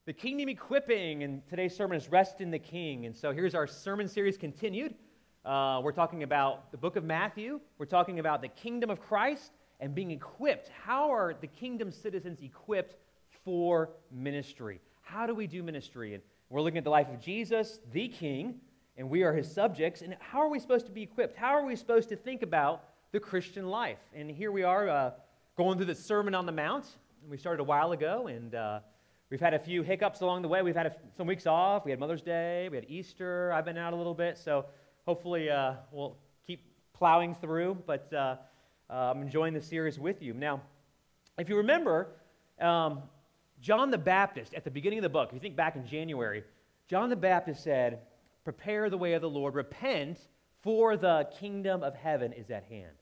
The Kingdom Equipping, and today's sermon is Rest in the King. And so here's our sermon series continued. We're talking about the book of Matthew. We're talking about the kingdom of Christ and being equipped. How are the kingdom citizens equipped for ministry? How do we do ministry? And we're looking at the life of Jesus, the King, and we are his subjects. And how are we supposed to be equipped? How are we supposed to think about the Christian life? And here we are going through the Sermon on the Mount. We started a while ago, and we've had a few hiccups along the way. We've had some weeks off. We had Mother's Day. We had Easter. I've been out a little bit, so hopefully we'll keep plowing through. But I'm enjoying the series with you. Now, if you remember, John the Baptist, at the beginning of the book, if you think back in January, John the Baptist said, "Prepare the way of the Lord, repent, for the kingdom of heaven is at hand."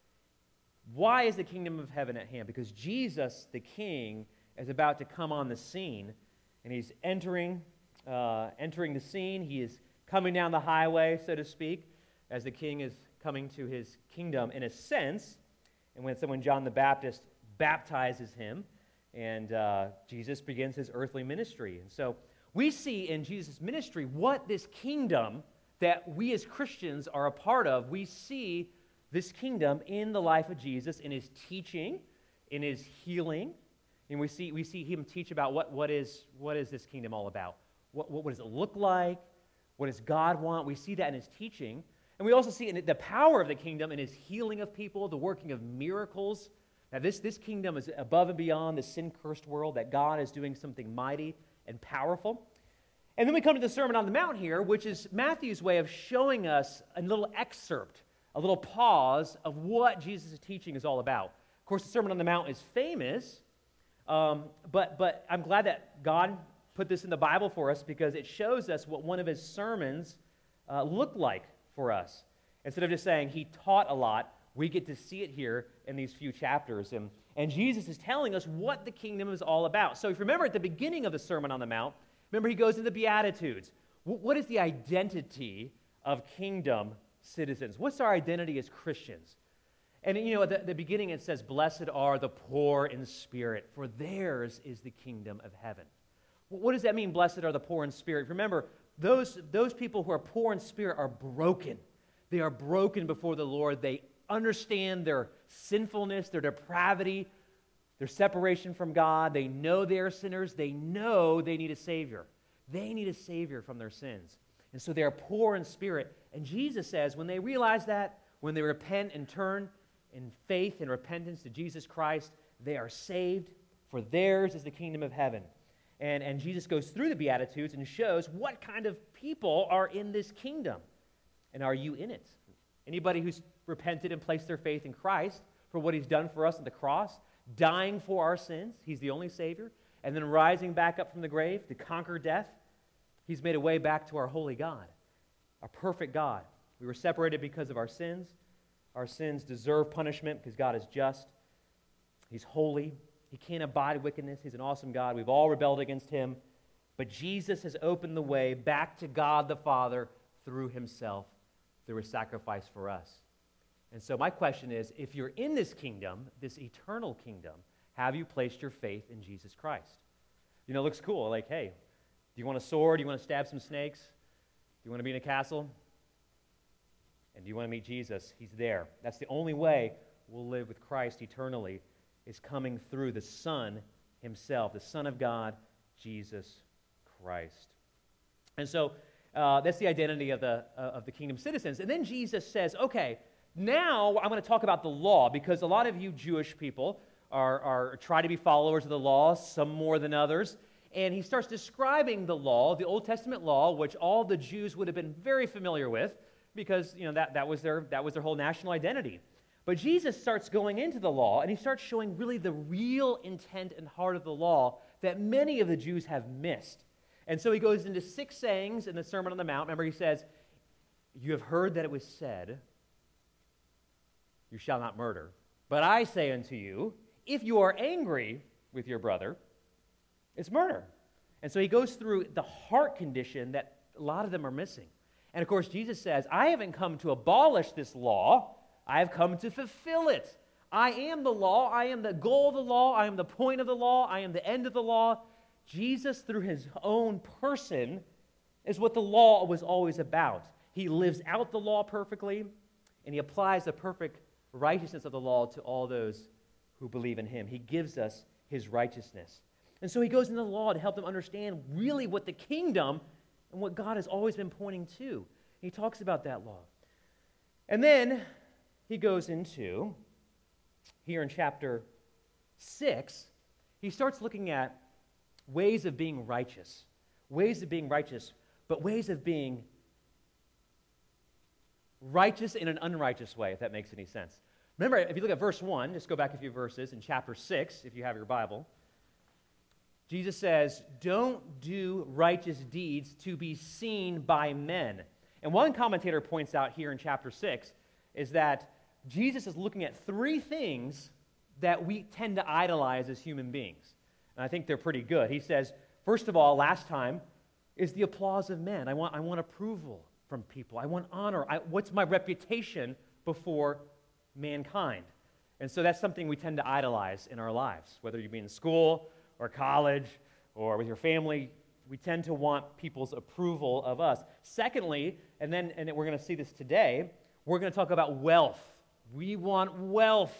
Why is the kingdom of heaven at hand? Because Jesus, the King, is about to come on the scene, and he's entering the scene. He is coming down the highway, so to speak, as the King is coming to his kingdom in a sense. And when John the Baptist baptizes him, and Jesus begins his earthly ministry. And so we see in Jesus' ministry what this kingdom that we as Christians are a part of. We see this kingdom in the life of Jesus, in his teaching, in his healing. And we see him teach about what is this kingdom all about? What does it look like? What does God want? We see that in his teaching. And we also see in the power of the kingdom in his healing of people, the working of miracles. Now this kingdom is above and beyond the sin-cursed world, that God is doing something mighty and powerful. And then we come to the Sermon on the Mount here, which is Matthew's way of showing us a little excerpt, a little pause of what Jesus' teaching is all about. Of course, the Sermon on the Mount is famous, but I'm glad that God put this in the Bible for us because it shows us what one of his sermons looked like for us. Instead of just saying he taught a lot, we get to see it here in these few chapters. And Jesus is telling us what the kingdom is all about. So if you remember at the beginning of the Sermon on the Mount, remember he goes into the Beatitudes. What is the identity of kingdom citizens? What's our identity as Christians? And at the beginning it says, "Blessed are the poor in spirit, for theirs is the kingdom of heaven." What does that mean, blessed are the poor in spirit? Remember, those people who are poor in spirit are broken. They are broken before the Lord. They understand their sinfulness, their depravity, their separation from God. They know they are sinners. They know they need a Savior. They need a Savior from their sins. And so they are poor in spirit. And Jesus says when they realize that, when they repent and turn in faith and repentance to Jesus Christ, they are saved, for theirs is the kingdom of heaven. And Jesus goes through the Beatitudes and shows what kind of people are in this kingdom. And are you in it? Anybody who's repented and placed their faith in Christ for what he's done for us on the cross, dying for our sins, he's the only Savior, and then rising back up from the grave to conquer death, he's made a way back to our holy God, our perfect God. We were separated because of our sins. Our sins deserve punishment because God is just. He's holy. He can't abide wickedness. He's an awesome God. We've all rebelled against him. But Jesus has opened the way back to God the Father through himself, through his sacrifice for us. And so my question is, if you're in this kingdom, this eternal kingdom, have you placed your faith in Jesus Christ? It looks cool. Like, hey, do you want a sword? Do you want to stab some snakes? Do you want to be in a castle? And do you want to meet Jesus? He's there. That's the only way we'll live with Christ eternally, is coming through the Son himself, the Son of God, Jesus Christ. And so that's the identity of the kingdom citizens. And then Jesus says, okay, now I'm going to talk about the law, because a lot of you Jewish people are try to be followers of the law, some more than others. And he starts describing the law, the Old Testament law, which all the Jews would have been very familiar with, because that was their whole national identity. But Jesus starts going into the law, and he starts showing really the real intent and heart of the law that many of the Jews have missed. And so he goes into 6 sayings in the Sermon on the Mount. Remember, he says, "You have heard that it was said, 'You shall not murder.' But I say unto you, if you are angry with your brother, it's murder." And so he goes through the heart condition that a lot of them are missing. And of course, Jesus says, "I haven't come to abolish this law. I have come to fulfill it. I am the law. I am the goal of the law. I am the point of the law. I am the end of the law." Jesus, through his own person, is what the law was always about. He lives out the law perfectly, and he applies the perfect righteousness of the law to all those who believe in him. He gives us his righteousness. And so he goes into the law to help them understand really what the kingdom and what God has always been pointing to. He talks about that law. And then he goes into, here in chapter 6, he starts looking at ways of being righteous. Ways of being righteous, but ways of being righteous in an unrighteous way, if that makes any sense. Remember, if you look at verse 1, just go back a few verses, in chapter 6, if you have your Bible, Jesus says, don't do righteous deeds to be seen by men. And one commentator points out here in chapter 6 is that Jesus is looking at three things that we tend to idolize as human beings. And I think they're pretty good. He says, first of all, last time, is the applause of men. I want approval from people. I want honor. What's my reputation before mankind? And so that's something we tend to idolize in our lives, whether you be in school or college or with your family. We tend to want people's approval of us. Secondly, and we're going to see this today, we're going to talk about wealth. We want wealth.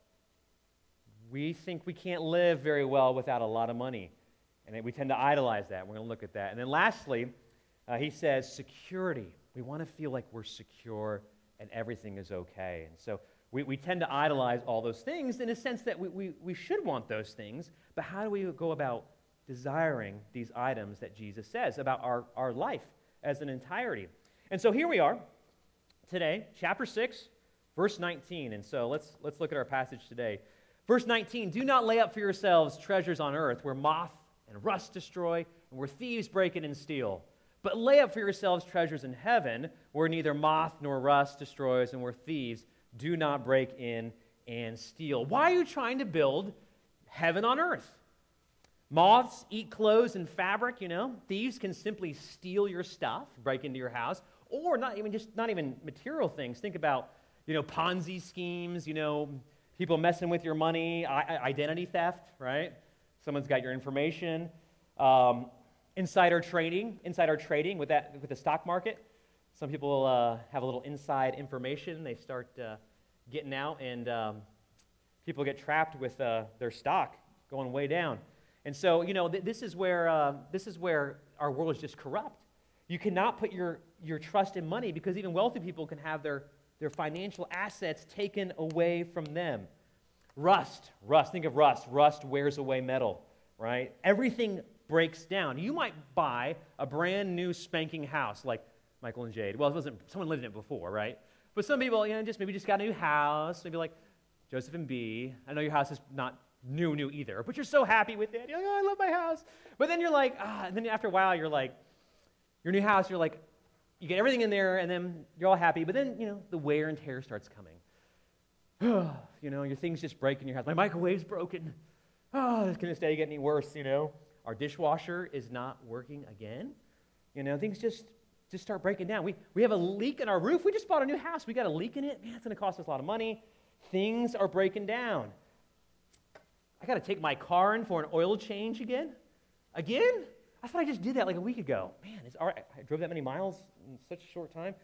We think we can't live very well without a lot of money. And we tend to idolize that. We're going to look at that. And then lastly, he says security. We want to feel like we're secure and everything is okay. And so we tend to idolize all those things in a sense that we should want those things, but how do we go about desiring these items that Jesus says about our life as an entirety? And so here we are today, chapter 6, verse 19. And so let's look at our passage today. Verse 19, do not lay up for yourselves treasures on earth where moth and rust destroy and where thieves break in and steal. But lay up for yourselves treasures in heaven where neither moth nor rust destroys and where thieves do not break in and steal. Why are you trying to build heaven on earth? Moths eat clothes and fabric, Thieves can simply steal your stuff, break into your house, or not even material things. Think about, Ponzi schemes, people messing with your money, identity theft, right? Someone's got your information. Insider trading with the stock market. Some people have a little inside information. They start getting out, and people get trapped with their stock going way down. And so, this is where our world is just corrupt. You cannot put your trust in money because even wealthy people can have their financial assets taken away from them. Rust, think of rust. Rust wears away metal, right? Everything breaks down. You might buy a brand new spanking house like Michael and Jade. Well, someone lived in it before, right? But some people, maybe just got a new house, maybe like Joseph and B. I know your house is not new either, but you're so happy with it. You're like, oh, I love my house. But then you're like, and then after a while, you're like, your new house, you're like, you get everything in there, and then you're all happy. But then, the wear and tear starts coming. Your things just break in your house. My microwave's broken. Oh, this can't get any worse, Our dishwasher is not working again. Things just start breaking down. We have a leak in our roof. We just bought a new house. We got a leak in it. Man, it's going to cost us a lot of money. Things are breaking down. I got to take my car in for an oil change again? Again? I thought I just did that like a week ago. Man, I drove that many miles in such a short time.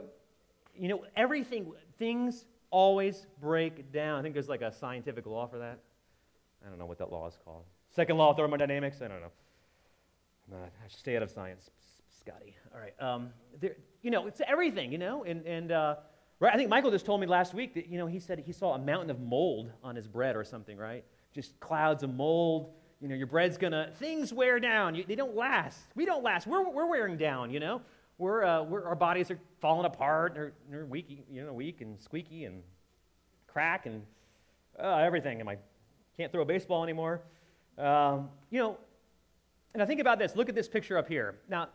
Things always break down. I think there's like a scientific law for that. I don't know what that law is called. Second law of thermodynamics? I don't know. I should stay out of science, Scotty. All right. It's everything, right? I think Michael just told me last week that, he said he saw a mountain of mold on his bread or something, right? Just clouds of mold. Your bread's things wear down. They don't last. We don't last. We're wearing down, our bodies are falling apart. They're weak, weak and squeaky and crack and everything. And I can't throw a baseball anymore. And I think about this. Look at this picture up here. Now,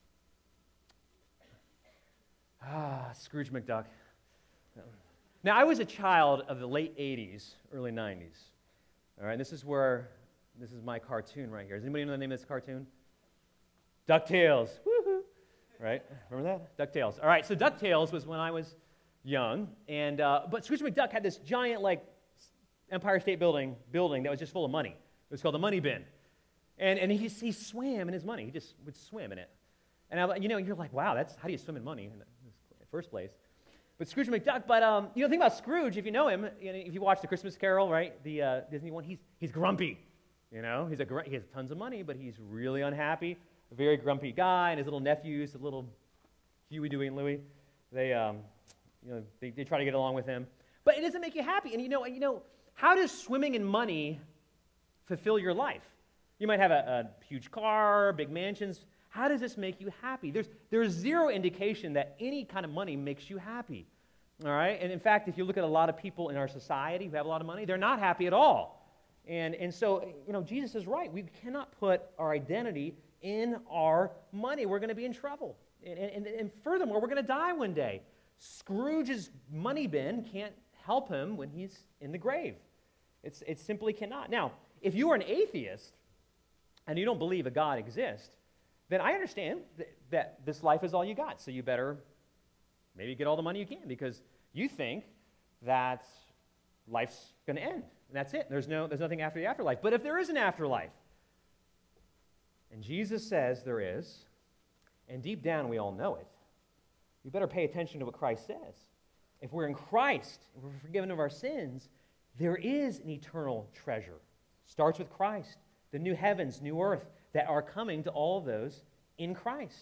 Scrooge McDuck. Now, I was a child of the late 80s, early 90s. All right, this is my cartoon right here. Does anybody know the name of this cartoon? DuckTales. Woohoo! Right? Remember that? DuckTales. All right, so DuckTales was when I was young, and but Scrooge McDuck had this giant, Empire State Building that was just full of money. It was called the Money Bin. And he swam in his money. He just would swim in it. And you're like, wow, how do you swim in money in the first place? But Scrooge McDuck, the thing about Scrooge, if you know him, if you watch the Christmas Carol, right, the Disney one, he's grumpy. He has tons of money, but he's really unhappy. A very grumpy guy, and his little nephews, the little Huey, Dewey, and Louie, they try to get along with him. But it doesn't make you happy. And how does swimming in money fulfill your life? You might have a huge car, big mansions. How does this make you happy? There's zero indication that any kind of money makes you happy. All right? And in fact, if you look at a lot of people in our society who have a lot of money, they're not happy at all. And so, Jesus is right. We cannot put our identity in our money. We're going to be in trouble. And furthermore, we're going to die one day. Scrooge's money bin can't help him when he's in the grave. It simply cannot. Now, if you are an atheist and you don't believe a God exists, then I understand that this life is all you got. So you better maybe get all the money you can because you think that life's going to end. And that's it. There's nothing after the afterlife. But if there is an afterlife, and Jesus says there is, and deep down we all know it, we better pay attention to what Christ says. If we're in Christ, if we're forgiven of our sins, there is an eternal treasure. Starts with Christ, the new heavens, new earth that are coming to all of those in Christ.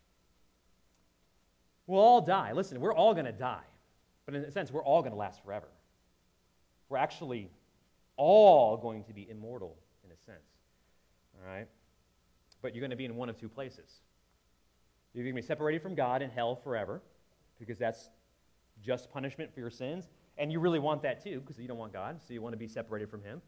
We'll all die. Listen, we're all going to die. But in a sense, we're all going to last forever. We're actually all going to be immortal in a sense. All right? But you're going to be in one of two places. You're going to be separated from God in hell forever because that's just punishment for your sins. And you really want that too because you don't want God, so you want to be separated from Him.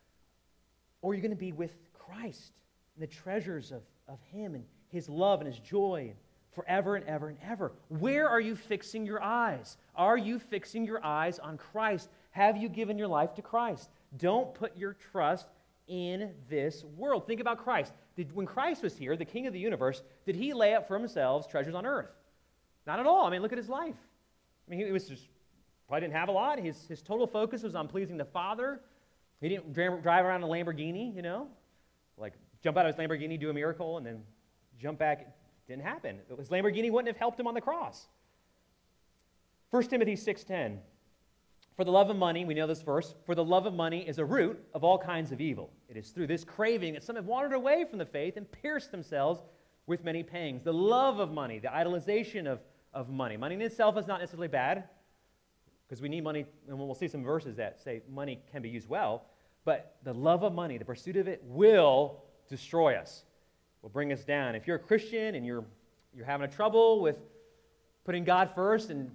Or you're going to be with Christ and the treasures of Him and His love and His joy forever and ever and ever. Where are you fixing your eyes? Are you fixing your eyes on Christ? Have you given your life to Christ? Don't put your trust in this world. Think about Christ. When Christ was here, the King of the universe, did He lay up for Himself treasures on earth? Not at all. I mean, look at His life. I mean, probably didn't have a lot. His total focus was on pleasing the Father. He didn't drive around in a Lamborghini, like jump out of his Lamborghini, do a miracle, and then jump back. It didn't happen. His Lamborghini wouldn't have helped him on the cross. 1 Timothy 6:10. For the love of money, we know this verse, for the love of money is a root of all kinds of evil. It is through this craving that some have wandered away from the faith and pierced themselves with many pangs. The love of money, the idolization of money. Money in itself is not necessarily bad, because we need money, and we'll see some verses that say money can be used well, but the love of money, the pursuit of it, will destroy us, will bring us down. If you're a Christian and you're having a trouble with putting God first and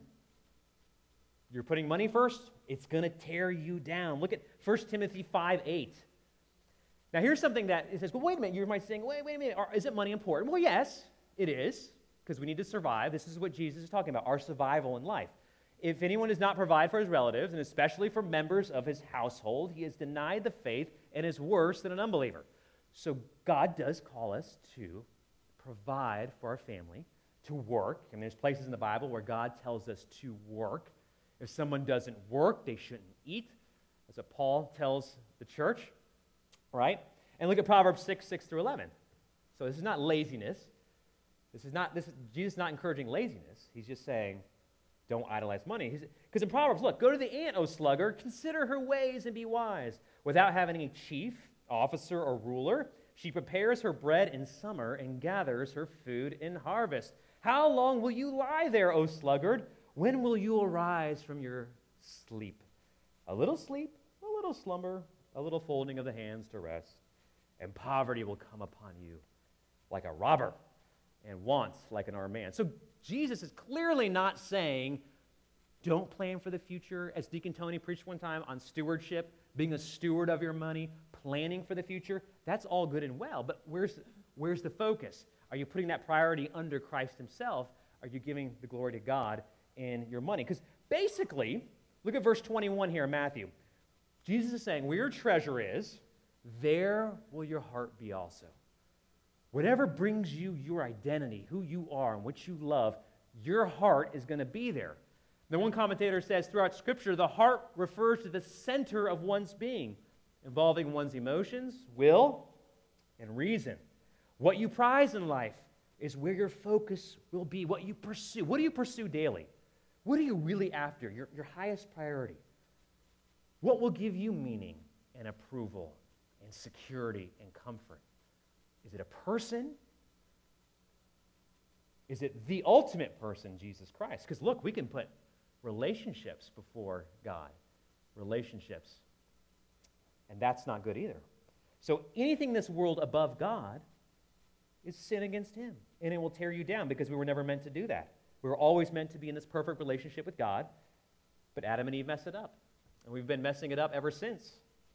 you're putting money first, it's going to tear you down. Look at 1 Timothy 5:8. Now here's something that it says, well, wait a minute. You might be saying, wait a minute, is it money important? Well, yes, it is, because we need to survive. This is what Jesus is talking about, our survival in life. If anyone does not provide for his relatives, and especially for members of his household, he has denied the faith and is worse than an unbeliever. So God does call us to provide for our family, to work. I mean, there's places in the Bible where God tells us to work. If someone doesn't work, they shouldn't eat. That's what Paul tells the church, right? And look at Proverbs 6:6-11. So this is not laziness. Jesus is not encouraging laziness. He's just saying, don't idolize money. Because in Proverbs, look, go to the ant, O sluggard, consider her ways and be wise. Without having a chief, officer, or ruler, she prepares her bread in summer and gathers her food in harvest. How long will you lie there, O sluggard? When will you arise from your sleep? A little slumber, a little folding of the hands to rest, and poverty will come upon you like a robber, and wants like an armed man. So Jesus is clearly not saying, don't plan for the future, as Deacon Tony preached one time on stewardship, being a steward of your money, planning for the future. That's all good and well, but where's the focus? Are you putting that priority under Christ Himself? Are you giving the glory to God in your money? Because basically, look at verse 21 here in Matthew. Jesus is saying, where your treasure is, there will your heart be also. Whatever brings you your identity, who you are and what you love, your heart is going to be there. Then one commentator says, throughout Scripture, the heart refers to the center of one's being, involving one's emotions, will, and reason. What you prize in life is where your focus will be, what you pursue. What do you pursue daily? What are you really after, your highest priority? What will give you meaning and approval and security and comfort? Is it a person? Is it the ultimate person, Jesus Christ? Because look, we can put relationships before God. Relationships. And that's not good either. So anything in this world above God is sin against him. And it will tear you down because we were never meant to do that. We were always meant to be in this perfect relationship with God. But Adam and Eve messed it up. And we've been messing it up ever since.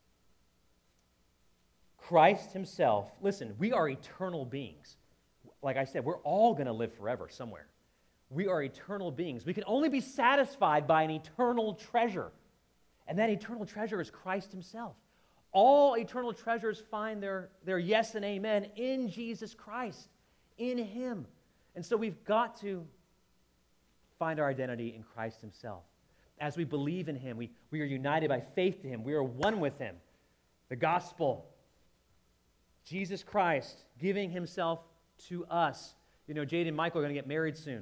Christ himself, listen, we are eternal beings. Like I said, we're all going to live forever somewhere. We are eternal beings. We can only be satisfied by an eternal treasure. And that eternal treasure is Christ himself. All eternal treasures find their yes and amen in Jesus Christ, in him. And so we've got to find our identity in Christ himself. As we believe in him, we are united by faith to him. We are one with him. The gospel, Jesus Christ giving himself to us. You know, Jade and Michael are going to get married soon.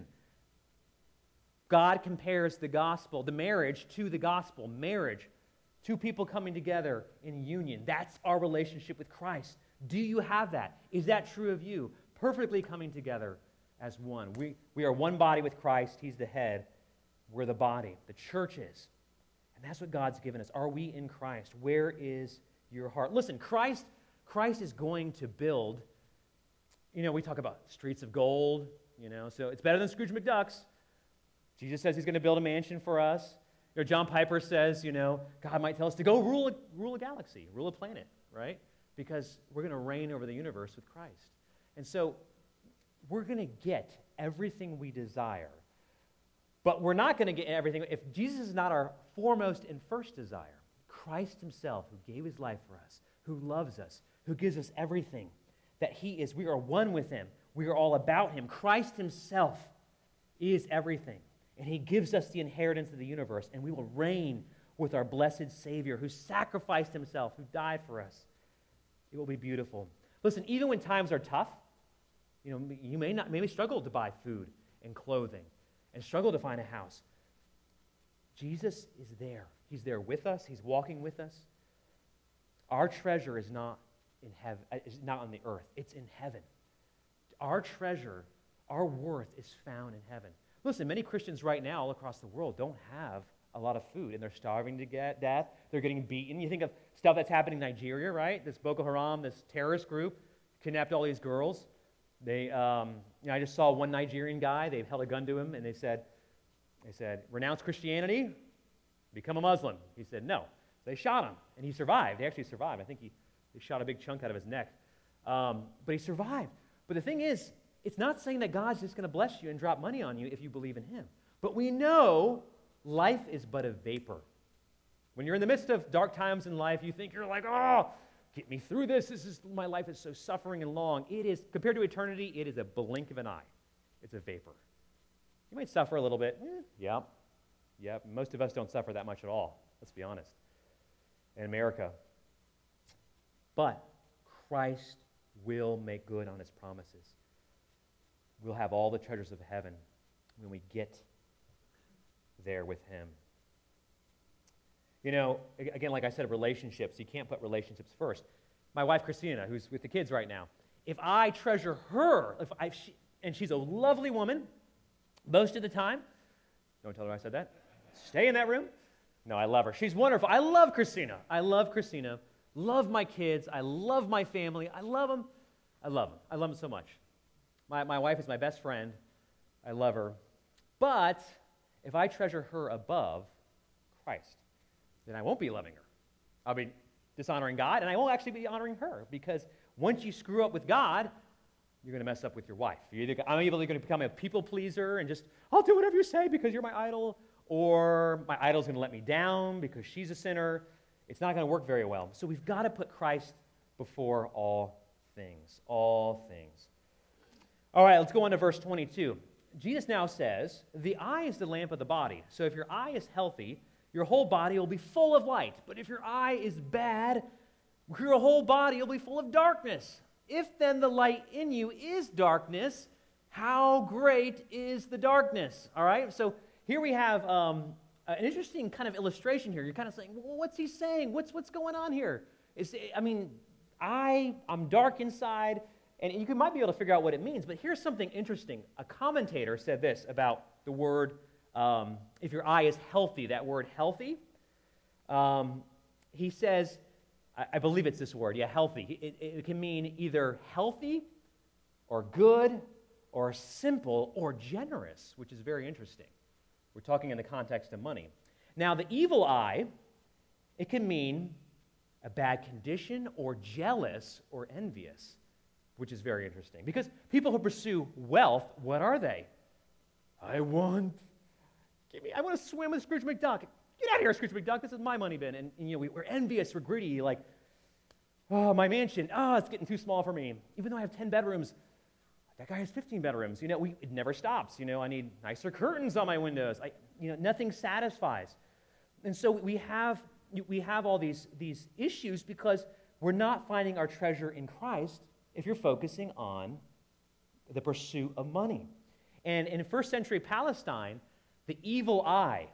God compares the gospel, the marriage, to the gospel. Marriage, two people coming together in union. That's our relationship with Christ. Do you have that? Is that true of you? Perfectly coming together as one. We are one body with Christ. He's the head. We're the body. The church is. And that's what God's given us. Are we in Christ? Where is your heart? Listen, Christ is going to build, you know, we talk about streets of gold, you know, so it's better than Scrooge McDuck's. Jesus says he's going to build a mansion for us. You know, John Piper says, you know, God might tell us to go rule a galaxy, rule a planet, right? Because we're going to reign over the universe with Christ. And so we're going to get everything we desire. But we're not going to get everything. If Jesus is not our foremost and first desire, Christ himself, who gave his life for us, who loves us, who gives us everything that he is, we are one with him. We are all about him. Christ himself is everything. And he gives us the inheritance of the universe, and we will reign with our blessed Savior who sacrificed himself, who died for us. It will be beautiful. Listen, even when times are tough, you know, you may struggle to buy food and clothing and struggle to find a house. Jesus is there. He's there with us. He's walking with us. Our treasure is not in heaven, is not on the earth. It's in heaven. Our treasure, our worth is found in heaven. Listen, many Christians right now all across the world don't have a lot of food, and they're starving to death. They're getting beaten. You think of stuff that's happening in Nigeria, right? This Boko Haram, this terrorist group, kidnapped all these girls. They, I just saw one Nigerian guy. They held a gun to him, and they said, renounce Christianity, become a Muslim. He said, no. They shot him, and he survived. He actually survived. I think they shot a big chunk out of his neck. But he survived. But the thing is, it's not saying that God's just going to bless you and drop money on you if you believe in him. But we know life is but a vapor. When you're in the midst of dark times in life, you think you're like, oh, get me through this. My life is so suffering and long. It is, compared to eternity, it is a blink of an eye. It's a vapor. You might suffer a little bit. Yep. Most of us don't suffer that much at all. Let's be honest. In America. But Christ will make good on his promises. We'll have all the treasures of heaven when we get there with him. You know, again, like I said, relationships. You can't put relationships first. My wife, Christina, who's with the kids right now, if I treasure her, and she's a lovely woman, most of the time, don't tell her I said that. Stay in that room. No, I love her. She's wonderful. I love Christina. Love my kids. I love my family. I love them. I love them so much. My wife is my best friend. I love her. But if I treasure her above Christ, then I won't be loving her. I'll be dishonoring God, and I won't actually be honoring her, because once you screw up with God, you're going to mess up with your wife. I'm either going to become a people pleaser and just, I'll do whatever you say because you're my idol, or my idol's going to let me down because she's a sinner. It's not going to work very well. So we've got to put Christ before all things. All things. All right, let's go on to verse 22. Jesus now says, the eye is the lamp of the body. So if your eye is healthy, your whole body will be full of light. But if your eye is bad, your whole body will be full of darkness. If then the light in you is darkness, how great is the darkness? All right, so here we have an interesting kind of illustration here. You're kind of saying, well, what's he saying? What's going on here? I'm dark inside, and you might be able to figure out what it means, but here's something interesting. A commentator said this about the word, if your eye is healthy, that word healthy. He says, I believe it's this word, healthy. It can mean either healthy or good or simple or generous, which is very interesting. We're talking in the context of money. Now, the evil eye, it can mean a bad condition or jealous or envious, which is very interesting. Because people who pursue wealth, what are they? I want to swim with Scrooge McDuck. Get out of here, Scrooge McDuck. This is my money bin. And we're envious, we're greedy, like, oh, my mansion, it's getting too small for me. Even though I have 10 bedrooms, that guy has 15 bedrooms. It never stops. I need nicer curtains on my windows. Nothing satisfies. And so we have all these issues because we're not finding our treasure in Christ if you're focusing on the pursuit of money. And in first century Palestine, the evil eye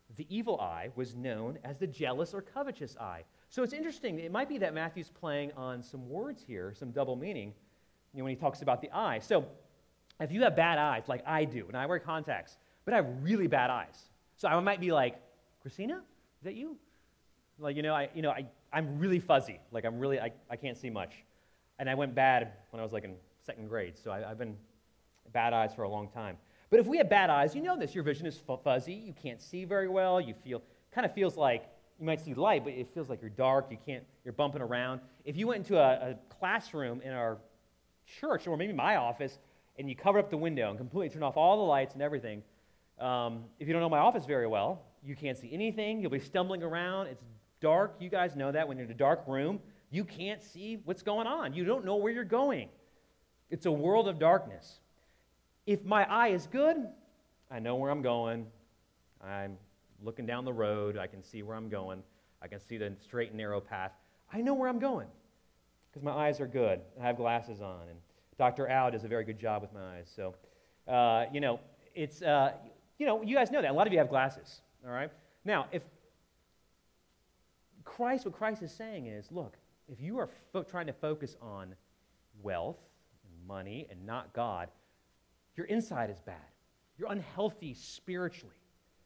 was known as the jealous or covetous eye. So it's interesting. It might be that Matthew's playing on some words here, some double meaning, when he talks about the eye. So if you have bad eyes, like I do, and I wear contacts, but I have really bad eyes. So I might be like, Christina, is that you? Like, I'm really fuzzy. Like, I can't see much. And I went bad when I was like in second grade. So I've been bad eyes for a long time. But if we have bad eyes, this, your vision is fuzzy. You can't see very well. Kind of feels like you might see light, but it feels like you're dark. You're bumping around. If you went into a classroom in our church, or maybe my office, and you cover up the window and completely turn off all the lights and everything, if you don't know my office very well, you can't see anything. You'll be stumbling around. It's dark. You guys know that when you're in a dark room, you can't see what's going on. You don't know where you're going. It's a world of darkness. If my eye is good, I know where I'm going. I'm looking down the road. I can see where I'm going. I can see the straight and narrow path. I know where I'm going because my eyes are good. I have glasses on, and Dr. Al does a very good job with my eyes. So, it's, you guys know that. A lot of you have glasses, all right? Now, what Christ is saying is, look, if you are trying to focus on wealth and money and not God, your inside is bad. You're unhealthy spiritually.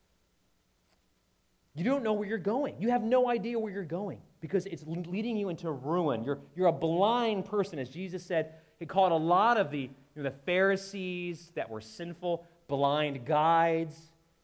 You don't know where you're going. You have no idea where you're going because it's leading you into ruin. You're a blind person, as Jesus said. He called a lot of the Pharisees that were sinful blind guides.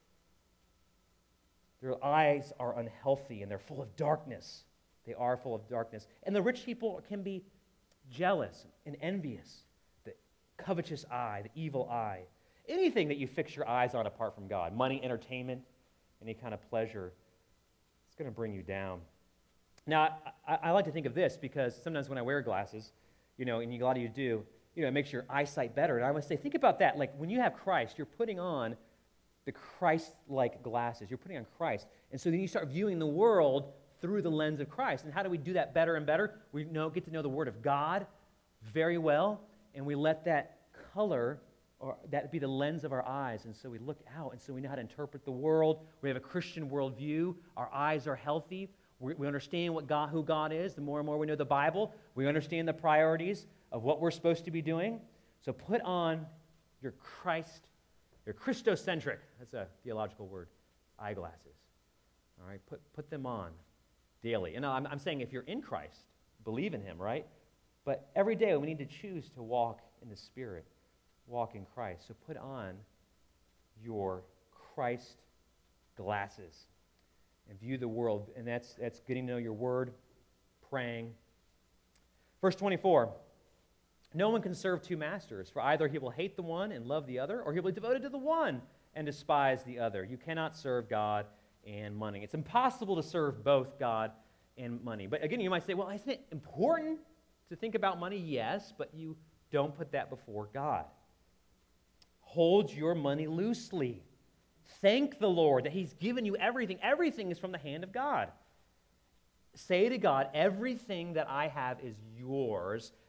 Their eyes are unhealthy and they're full of darkness. They are full of darkness. And the rich people can be jealous and envious. The covetous eye, the evil eye. Anything that you fix your eyes on apart from God, money, entertainment, any kind of pleasure, it's going to bring you down. Now, I like to think of this because sometimes when I wear glasses, and a lot of you do, it makes your eyesight better. And I want to say, think about that. Like when you have Christ, you're putting on the Christ-like glasses. You're putting on Christ. And so then you start viewing the world through the lens of Christ. And how do we do that better and better? We get to know the Word of God very well, and we let that color or that be the lens of our eyes. And so we look out, and so we know how to interpret the world. We have a Christian worldview. Our eyes are healthy. We understand who God is. The more and more we know the Bible, we understand the priorities of what we're supposed to be doing. So put on your Christocentric, that's a theological word, eyeglasses. All right, put them on daily. And I'm saying if you're in Christ, believe in Him, right? But every day we need to choose to walk in the Spirit, walk in Christ. So put on your Christ glasses and view the world. And that's getting to know your Word, praying. Verse 24. No one can serve two masters, for either he will hate the one and love the other, or he will be devoted to the one and despise the other. You cannot serve God and money. It's impossible to serve both God and money. But again, you might say, well, isn't it important to think about money? Yes, but you don't put that before God. Hold your money loosely. Thank the Lord that He's given you everything. Everything is from the hand of God. Say to God, everything that I have is yours.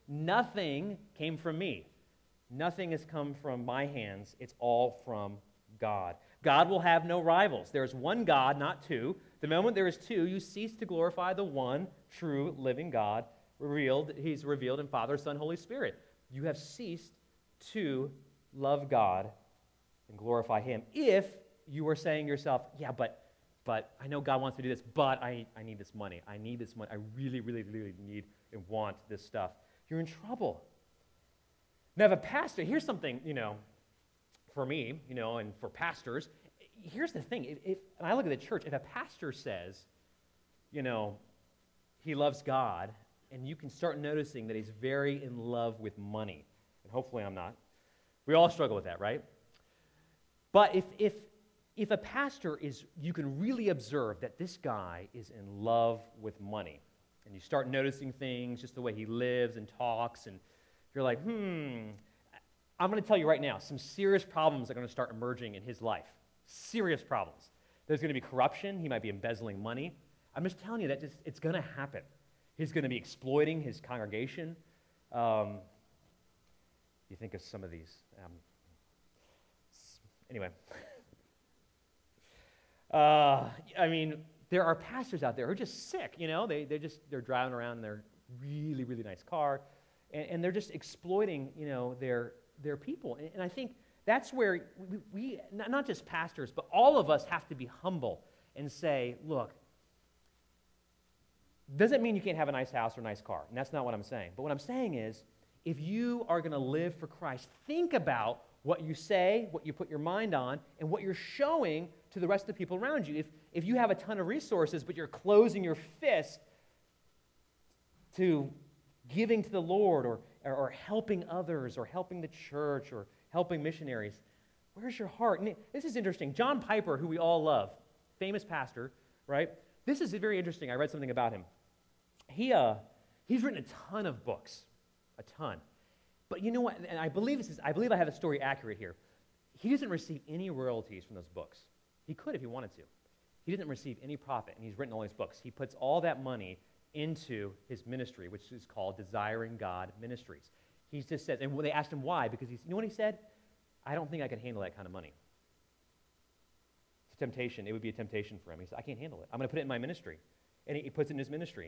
nothing came from me. Nothing has come from my hands. It's all from God. God will have no rivals. There is one God, not two. The moment there is two, you cease to glorify the one true living God revealed. He's revealed in Father, Son, Holy Spirit. You have ceased to love God and glorify Him if you are saying to yourself, yeah, but I know God wants me to do this, but I need this money. I need this money. I really, really, really need and want this stuff. You're in trouble. Now, if a pastor, here's something, for me, and for pastors, here's the thing. If and I look at the church, if a pastor says, he loves God, and you can start noticing that he's very in love with money, and hopefully I'm not. We all struggle with that, right? But if a pastor is, you can really observe that this guy is in love with money, and you start noticing things, just the way he lives and talks, and you're like, I'm going to tell you right now, some serious problems are going to start emerging in his life. Serious problems. There's going to be corruption. He might be embezzling money. I'm just telling you that it's going to happen. He's going to be exploiting his congregation. You think of some of these. Anyway. There are pastors out there who are just sick, they're driving around in their really, really nice car, and they're just exploiting, their people. And I think that's where we not just pastors, but all of us have to be humble and say, look, doesn't mean you can't have a nice house or a nice car, and that's not what I'm saying. But what I'm saying is, if you are going to live for Christ, think about what you say, what you put your mind on, and what you're showing to the rest of the people around you. If you have a ton of resources, but you're closing your fist to giving to the Lord or helping others or helping the church or helping missionaries, where's your heart? And this is interesting. John Piper, who we all love, famous pastor, right? This is very interesting. I read something about him. He's written a ton of books, a ton. But you know what? And I believe I have the story accurate here. He doesn't receive any royalties from those books. He could if he wanted to. He didn't receive any profit, and he's written all these books. He puts all that money into his ministry, which is called Desiring God Ministries. He just said, and when they asked him why, because you know what he said? I don't think I can handle that kind of money. It's a temptation. It would be a temptation for him. He said, I can't handle it. I'm going to put it in my ministry. And he puts it in his ministry.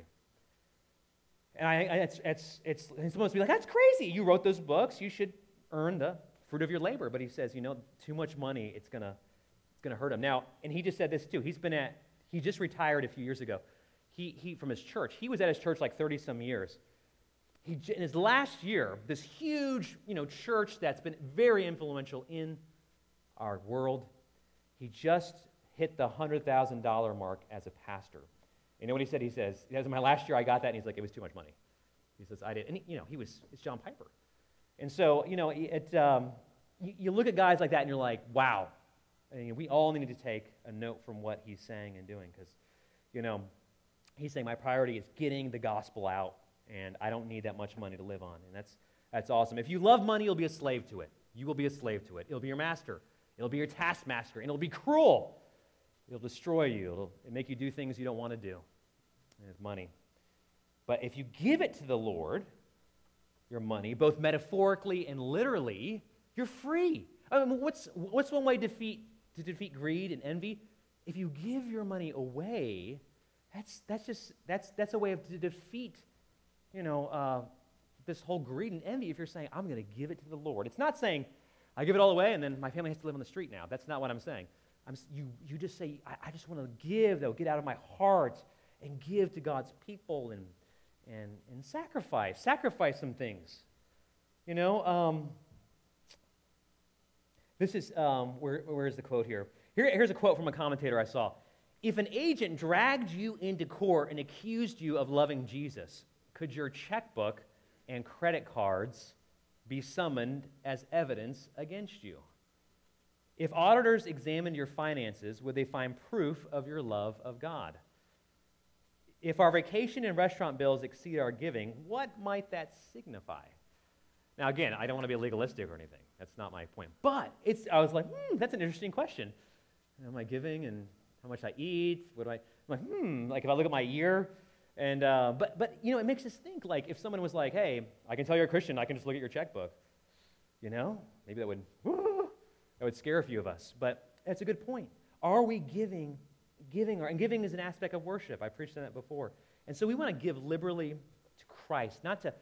And it's supposed to be like, that's crazy. You wrote those books. You should earn the fruit of your labor. But he says, too much money, it's going to hurt him. Now, and he just said this too. He just retired a few years ago. He from his church. He was at his church like 30-some years. In his last year, this huge, church that's been very influential in our world, he just hit the $100,000 mark as a pastor. You know what he said? He says, in my last year I got that, and he's like, it was too much money. He says, I did. And, it's John Piper. And so, you look at guys like that, and you're like, wow. We all need to take a note from what he's saying and doing, because, he's saying my priority is getting the gospel out, and I don't need that much money to live on. And that's awesome. If you love money, you'll be a slave to it. You will be a slave to it. It'll be your master. It'll be your taskmaster, and it'll be cruel. It'll destroy you. It'll make you do things you don't want to do. And it's money. But if you give it to the Lord, your money, both metaphorically and literally, you're free. What's one way to defeat greed and envy? If you give your money away, that's a way to defeat, this whole greed and envy. If you're saying, I'm going to give it to the Lord, it's not saying I give it all away and then my family has to live on the street now. That's not what I'm saying. You just say, I just want to give, though, get out of my heart and give to God's people and sacrifice some things. This is, where is the quote here? Here's a quote from a commentator I saw. If an agent dragged you into court and accused you of loving Jesus, could your checkbook and credit cards be summoned as evidence against you? If auditors examined your finances, would they find proof of your love of God? If our vacation and restaurant bills exceed our giving, what might that signify? Now, again, I don't want to be legalistic or anything. That's not my point. But I was like, that's an interesting question. Am I giving and how much I eat? I'm like, like if I look at my year, But it makes us think, like, if someone was like, hey, I can tell you're a Christian, I can just look at your checkbook. Maybe that would scare a few of us. But that's a good point. Are we giving? And giving is an aspect of worship. I preached on that before. And so we want to give liberally to Christ, not to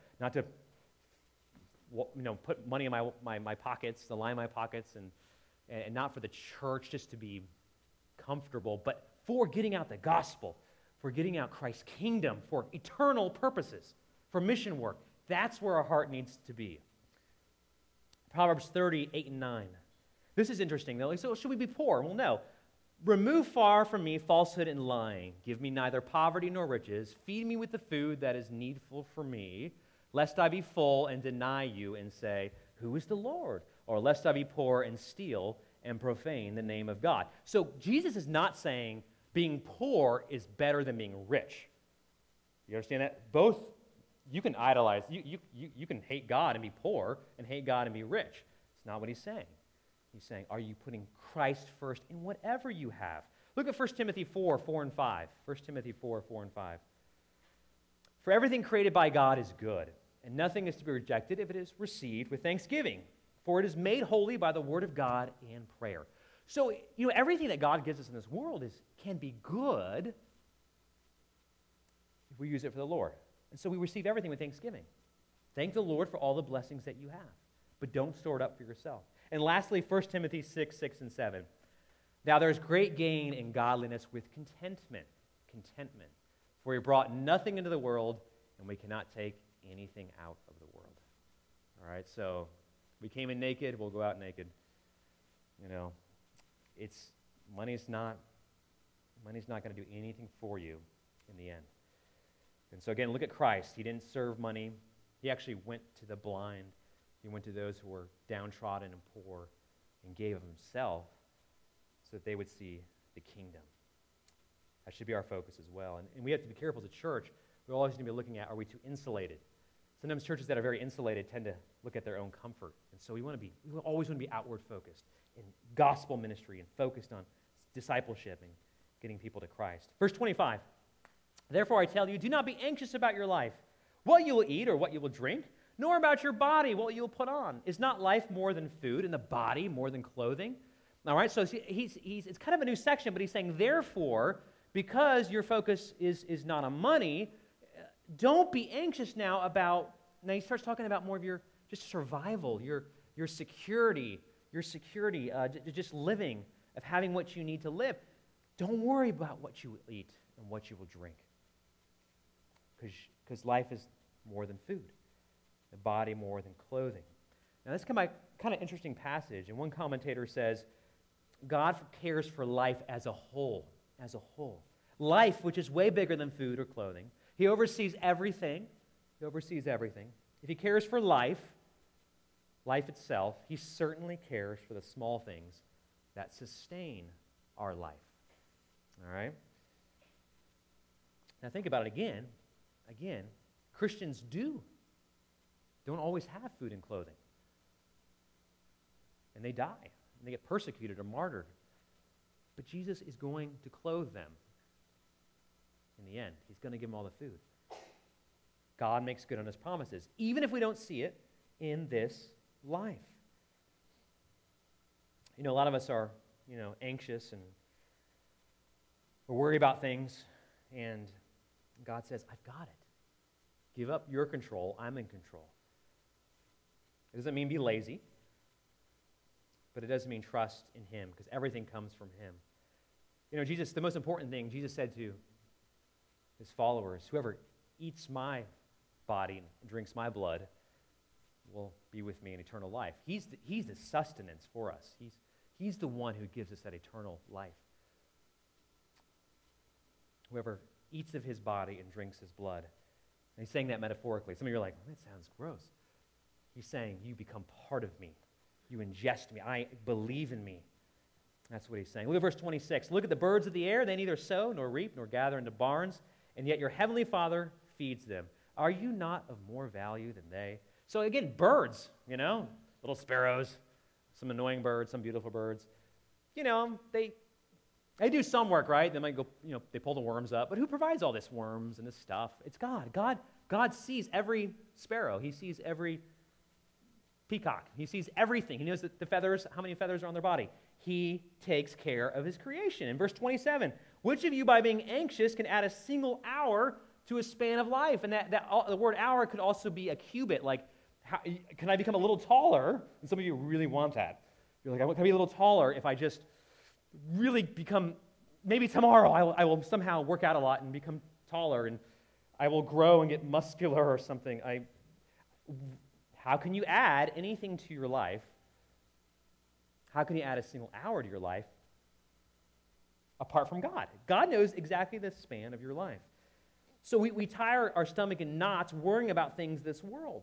put money in my pockets, to line my pockets, and not for the church just to be comfortable, but for getting out the gospel, for getting out Christ's kingdom, for eternal purposes, for mission work. That's where our heart needs to be. Proverbs 30, 8 and 9. This is interesting, though. So should we be poor? Well, no. Remove far from me falsehood and lying. Give me neither poverty nor riches. Feed me with the food that is needful for me, lest I be full and deny you and say, who is the Lord? Or lest I be poor and steal and profane the name of God. So Jesus is not saying being poor is better than being rich. You understand that? Both, you can idolize, you can hate God and be poor and hate God and be rich. It's not what he's saying. He's saying, are you putting Christ first in whatever you have? Look at 1 Timothy 4, 4 and 5. 1 Timothy 4, 4 and 5. For everything created by God is good, and nothing is to be rejected if it is received with thanksgiving. For it is made holy by the word of God and prayer. So, everything that God gives us in this world can be good if we use it for the Lord. And so we receive everything with thanksgiving. Thank the Lord for all the blessings that you have, but don't store it up for yourself. And lastly, 1 Timothy 6, 6 and 7. Now there's great gain in godliness with contentment. Contentment. For we brought nothing into the world, and we cannot take anything out of the world. All right, so we came in naked, we'll go out naked. Money's not going to do anything for you in the end. And so again, look at Christ. He didn't serve money. He actually went to the blind. He went to those who were downtrodden and poor and gave of himself so that they would see the kingdom. That should be our focus as well. And we have to be careful as a church. We always need to be looking at, are we too insulated? Sometimes churches that are very insulated tend to look at their own comfort. And so we always want to be outward focused in gospel ministry and focused on discipleship and getting people to Christ. Verse 25, therefore I tell you, do not be anxious about your life, what you will eat or what you will drink, nor about your body, what you will put on. Is not life more than food and the body more than clothing? All right, so it's kind of a new section, but he's saying, therefore, because your focus is not on money, don't be anxious now about, now he starts talking about more of your just survival, your security, just living, of having what you need to live. Don't worry about what you will eat and what you will drink, because life is more than food, the body more than clothing. Now, this is kind of interesting passage, and one commentator says, God cares for life as a whole, Life, which is way bigger than food or clothing. He oversees everything. If he cares for life itself, he certainly cares for the small things that sustain our life. All right? Now think about it again. Christians don't always have food and clothing. And they die. And they get persecuted or martyred. But Jesus is going to clothe them in the end. He's going to give them all the food. God makes good on his promises, even if we don't see it in this life. A lot of us are, anxious and we're worried about things, and God says, I've got it. Give up your control. I'm in control. It doesn't mean be lazy, but it does mean trust in him, because everything comes from him. Jesus, the most important thing, Jesus said to his followers, whoever eats my body and drinks my blood will be with me in eternal life. He's the sustenance for us. He's the one who gives us that eternal life. Whoever eats of his body and drinks his blood. And he's saying that metaphorically. Some of you are like, that sounds gross. He's saying, you become part of me. You ingest me. I believe in me. That's what he's saying. Look at verse 26. Look at the birds of the air. They neither sow nor reap nor gather into barns, and yet your heavenly Father feeds them. Are you not of more value than they? So again, birds, little sparrows, some annoying birds, some beautiful birds. They They do some work, right? They might go, they pull the worms up. But who provides all this worms and this stuff? It's God. God sees every sparrow. He sees every peacock. He sees everything. He knows that the feathers, how many feathers are on their body. He takes care of his creation. In verse 27, which of you by being anxious can add a single hour to a span of life? And the word hour could also be a cubit. Like, can I become a little taller? And some of you really want that. You're like, can I be a little taller if I just really become, maybe tomorrow I will somehow work out a lot and become taller, and I will grow and get muscular or something. How can you add anything to your life? How can you add a single hour to your life apart from God? God knows exactly the span of your life. So we tie our stomach in knots worrying about things this world.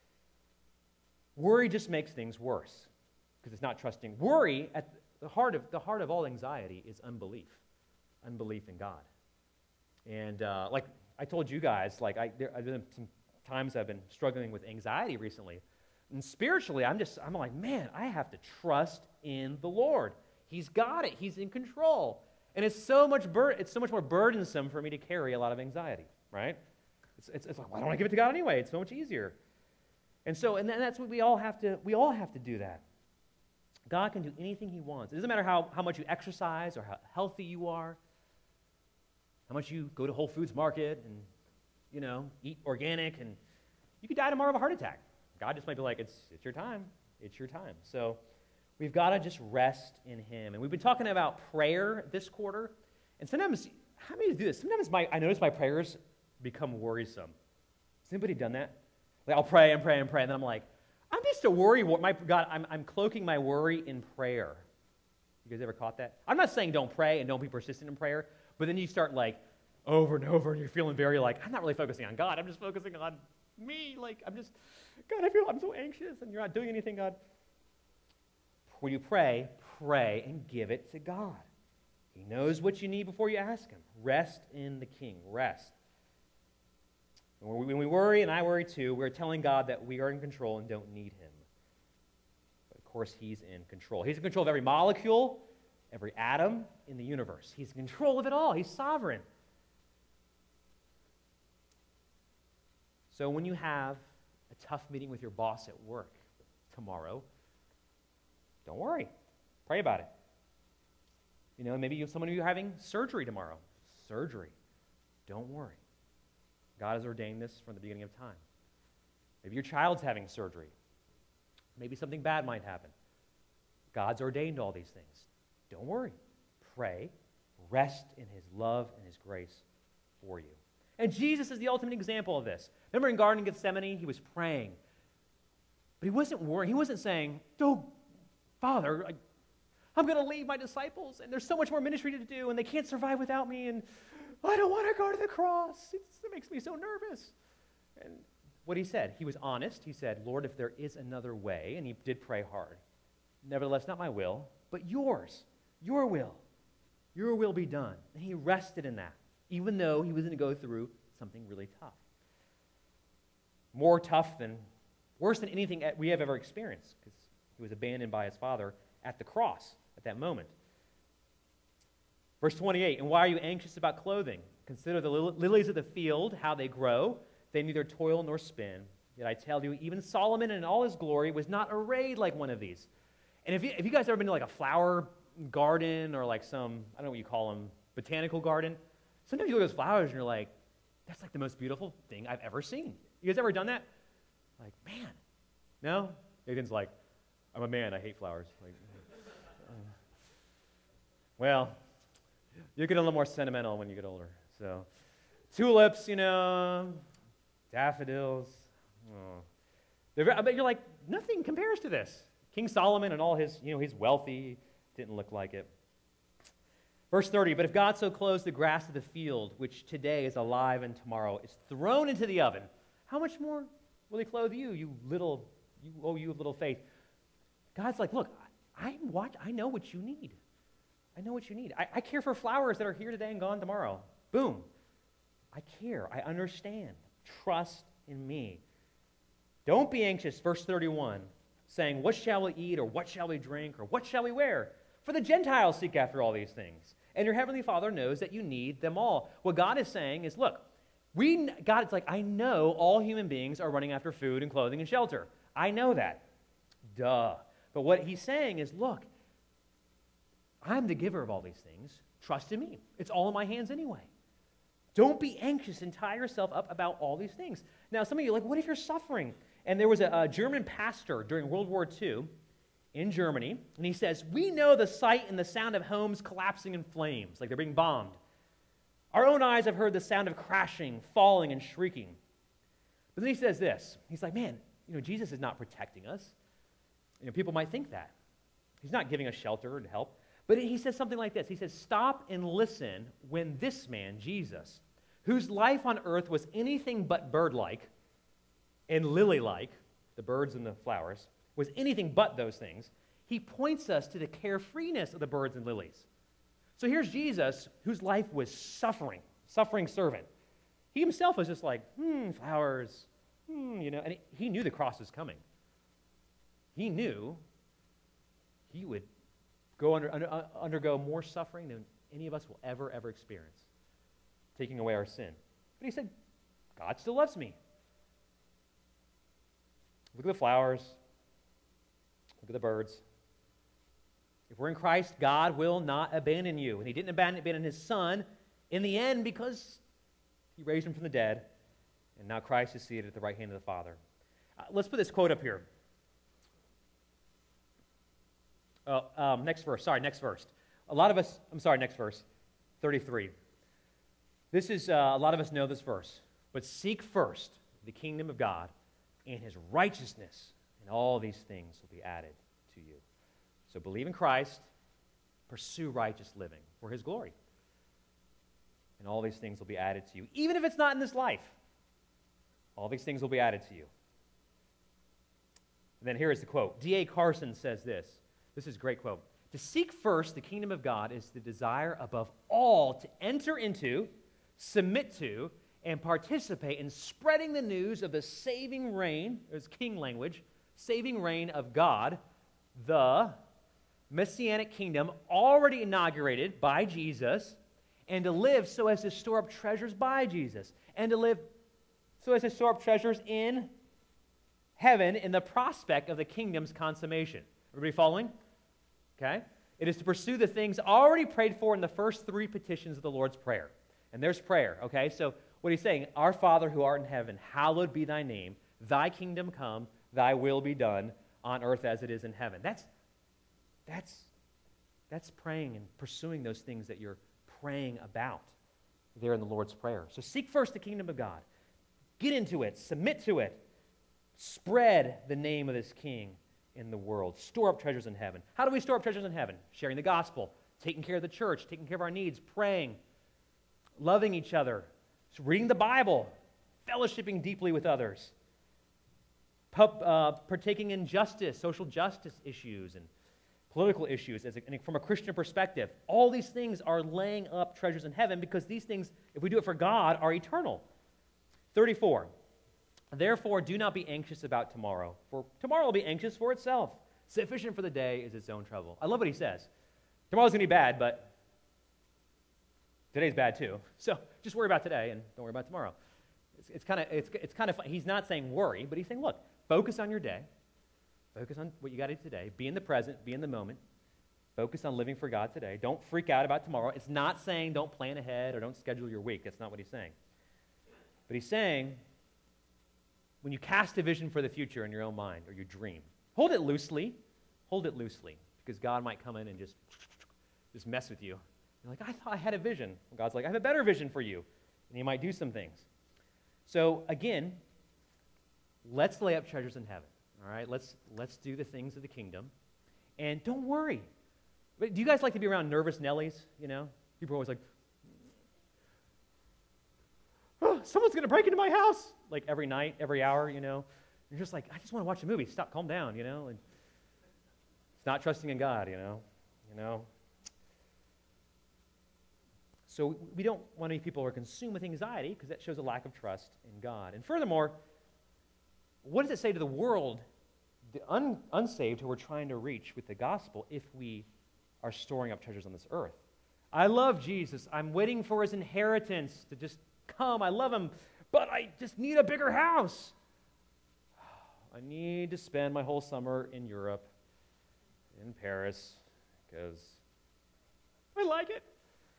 Worry just makes things worse because it's not trusting. Worry, at the heart of all anxiety, is unbelief in God. And like I told you guys, like I've been some times I've been struggling with anxiety recently, and spiritually I'm like, man, I have to trust in the Lord. He's got it. He's in control, and it's so much more burdensome for me to carry a lot of anxiety, right? It's like, why don't I give it to God anyway? It's so much easier. And that's what we all have to do that. God can do anything he wants. It doesn't matter how much you exercise or how healthy you are, how much you go to Whole Foods Market and, eat organic, and you could die tomorrow of a heart attack. God just might be like, it's your time. It's your time. So we've got to just rest in him. And we've been talking about prayer this quarter. And sometimes, how many do this? Sometimes I notice my prayers become worrisome. Has anybody done that? Like I'll pray and pray and pray, and then I'm like, I'm just a worry. God, I'm cloaking my worry in prayer. You guys ever caught that? I'm not saying don't pray and don't be persistent in prayer, but then you start like over and over, and you're feeling very like, I'm not really focusing on God. I'm just focusing on me. Like God, I'm so anxious, and you're not doing anything, God. When you pray and give it to God. He knows what you need before you ask him. Rest in the King. Rest. When we worry, and I worry too, we're telling God that we are in control and don't need him. But of course, he's in control. He's in control of every molecule, every atom in the universe. He's in control of it all. He's sovereign. So when you have a tough meeting with your boss at work tomorrow, don't worry. Pray about it. Maybe some of you are having surgery tomorrow. Surgery. Don't worry. God has ordained this from the beginning of time. Maybe your child's having surgery. Maybe something bad might happen. God's ordained all these things. Don't worry. Pray. Rest in his love and his grace for you. And Jesus is the ultimate example of this. Remember in Garden of Gethsemane, he was praying. But he wasn't worrying. He wasn't saying, oh, Father, I'm going to leave my disciples, and there's so much more ministry to do, and they can't survive without me, and I don't want to go to the cross. It makes me so nervous. And what he said, he was honest. He said, Lord, if there is another way, and he did pray hard. Nevertheless, not my will, but yours, your will be done. And he rested in that, even though he was going to go through something really tough. Worse than anything we have ever experienced, because he was abandoned by his Father at the cross at that moment. Verse 28, and why are you anxious about clothing? Consider the lilies of the field, how they grow. They neither toil nor spin. Yet I tell you, even Solomon in all his glory was not arrayed like one of these. And if you guys ever been to like a flower garden or like some, I don't know what you call them, botanical garden, sometimes you look at those flowers and you're like, that's like the most beautiful thing I've ever seen. You guys ever done that? Like, man. No? Nathan's like, I'm a man, I hate flowers. Like, well, you get a little more sentimental when you get older. So, tulips, daffodils. Oh. But you're like, nothing compares to this. King Solomon and all his, he's wealthy. Didn't look like it. Verse 30, but if God so clothes the grass of the field, which today is alive and tomorrow is thrown into the oven, how much more will he clothe you, you of little faith? God's like, look, I know what you need. I know what you need. I care for flowers that are here today and gone tomorrow. Boom. I care. I understand. Trust in me. Don't be anxious, verse 31, saying, what shall we eat, or what shall we drink, or what shall we wear? For the Gentiles seek after all these things. and your heavenly Father knows that you need them all. What God is saying is, look, God's like, I know all human beings are running after food and clothing and shelter. I know that. Duh. But what he's saying is, look, I'm the giver of all these things. Trust in me. It's all in my hands anyway. Don't be anxious and tie yourself up about all these things. Now, some of you are like, what if you're suffering? And there was a German pastor during World War II in Germany, and he says, we know the sight and the sound of homes collapsing in flames, like they're being bombed. Our own eyes have heard the sound of crashing, falling, and shrieking. But then he says this. He's like, man, Jesus is not protecting us. People might think that. He's not giving us shelter and help. But he says something like this. He says, stop and listen when this man, Jesus, whose life on earth was anything but bird-like and lily-like, the birds and the flowers, was anything but those things, he points us to the carefreeness of the birds and lilies. So here's Jesus, whose life was suffering servant. He himself was just like, flowers, and he knew the cross was coming. He knew he would undergo more suffering than any of us will ever experience, taking away our sin. But he said, God still loves me. Look at the flowers. Look at the birds. If we're in Christ, God will not abandon you. And he didn't abandon his son in the end because he raised him from the dead. And now Christ is seated at the right hand of the Father. Let's put this quote up here. Next verse. Next verse. Next verse. 33. This is, a lot of us know this verse. But seek first the kingdom of God and his righteousness, and all these things will be added to you. So believe in Christ, pursue righteous living for his glory. And all these things will be added to you. Even if it's not in this life, all these things will be added to you. And then here is the quote. D.A. Carson says this. This is a great quote. To seek first the kingdom of God is the desire above all to enter into, submit to, and participate in spreading the news of the saving reign, there's king language, saving reign of God, the messianic kingdom already inaugurated by Jesus, and to live so as to store up treasures by Jesus, and to live so as to store up treasures in heaven in the prospect of the kingdom's consummation. Everybody following? Okay? It is to pursue the things already prayed for in the first three petitions of the Lord's Prayer. And there's prayer, okay? So what he's saying, Our Father who art in heaven, hallowed be thy name, thy kingdom come, thy will be done on earth as it is in heaven. That's praying and pursuing those things that you're praying about there in the Lord's Prayer. So seek first the kingdom of God. Get into it. Submit to it. Spread the name of this King in the world. Store up treasures in heaven. How do we store up treasures in heaven? Sharing the gospel, taking care of the church, taking care of our needs, praying, loving each other, reading the Bible, fellowshipping deeply with others, partaking in justice, social justice issues, and political issues from a Christian perspective. All these things are laying up treasures in heaven because these things, if we do it for God, are eternal. 34. Therefore, do not be anxious about tomorrow, for tomorrow will be anxious for itself. Sufficient for the day is its own trouble. I love what he says. Tomorrow's going to be bad, but today's bad too. So just worry about today and don't worry about tomorrow. It's kind of fun. He's not saying worry, but he's saying, look, focus on your day. Focus on what you got to do today. Be in the present. Be in the moment. Focus on living for God today. Don't freak out about tomorrow. It's not saying don't plan ahead or don't schedule your week. That's not what he's saying. But he's saying when you cast a vision for the future in your own mind or your dream, hold it loosely. Hold it loosely because God might come in and just mess with you. You're like, I thought I had a vision. And God's like, I have a better vision for you. And he might do some things. So again, let's lay up treasures in heaven. All right, let's do the things of the kingdom. And don't worry. Do you guys like to be around nervous Nellies? People are always like, oh, someone's going to break into my house. Like every night, every hour, You're just like, I just want to watch a movie. Stop, calm down, And it's not trusting in God, So we don't want any people who are consumed with anxiety because that shows a lack of trust in God. And furthermore, what does it say to the world, the unsaved who we're trying to reach with the gospel if we are storing up treasures on this earth? I love Jesus. I'm waiting for his inheritance to just come. I love him, but I just need a bigger house. I need to spend my whole summer in Europe, in Paris, because I like it.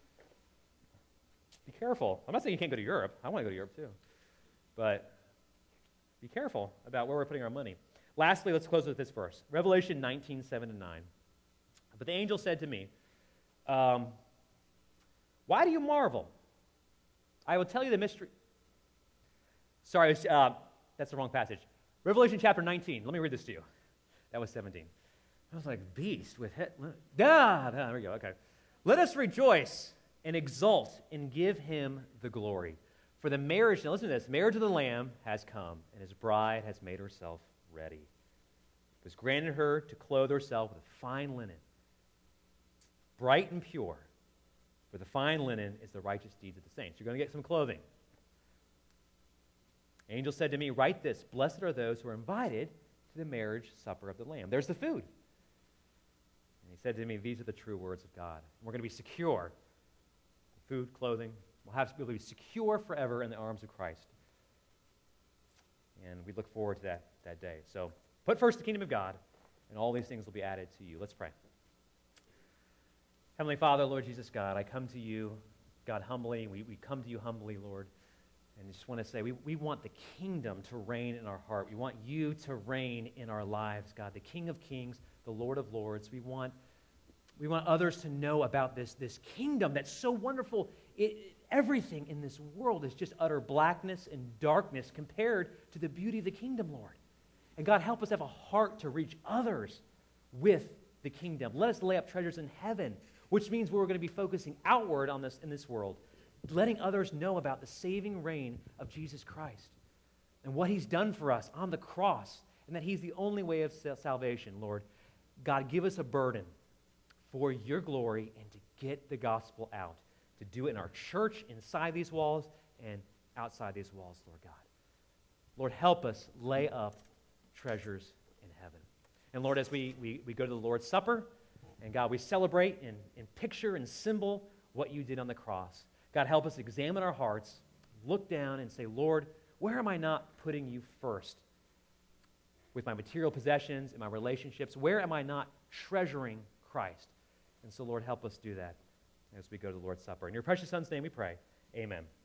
Be careful. I'm not saying you can't go to Europe. I want to go to Europe too. But be careful about where we're putting our money. Lastly, let's close with this verse. Revelation 19, 7 and 9. But the angel said to me, why do you marvel? I will tell you the mystery. Sorry, that's the wrong passage. Revelation chapter 19. Let me read this to you. That was 17. I was like, beast with head. There we go. Okay. Let us rejoice and exult and give him the glory. For the marriage, now listen to this, marriage of the Lamb has come, and his bride has made herself ready. It was granted her to clothe herself with fine linen, bright and pure. For the fine linen is the righteous deeds of the saints. You're going to get some clothing. Angel said to me, write this, blessed are those who are invited to the marriage supper of the Lamb. There's the food. And he said to me, these are the true words of God. We're going to be secure. Food, clothing. We'll be secure forever in the arms of Christ. And we look forward to that day. So put first the kingdom of God, and all these things will be added to you. Let's pray. Heavenly Father, Lord Jesus God, I come to you, God, humbly. We come to you humbly, Lord. And I just want to say, we want the kingdom to reign in our heart. We want you to reign in our lives, God, the King of kings, the Lord of lords. We want others to know about this kingdom that's so wonderful. Everything in this world is just utter blackness and darkness compared to the beauty of the kingdom, Lord. And God, help us have a heart to reach others with the kingdom. Let us lay up treasures in heaven, which means we're going to be focusing outward on this in this world, letting others know about the saving reign of Jesus Christ and what he's done for us on the cross, and that he's the only way of salvation, Lord. God, give us a burden for your glory and to get the gospel out, to do it in our church, inside these walls, and outside these walls, Lord God. Lord, help us lay up treasures in heaven. And Lord, as we go to the Lord's Supper, and God, we celebrate and picture and symbol what you did on the cross. God, help us examine our hearts, look down and say, Lord, where am I not putting you first? With my material possessions and my relationships, where am I not treasuring Christ? And so, Lord, help us do that as we go to the Lord's Supper. In your precious Son's name we pray. Amen.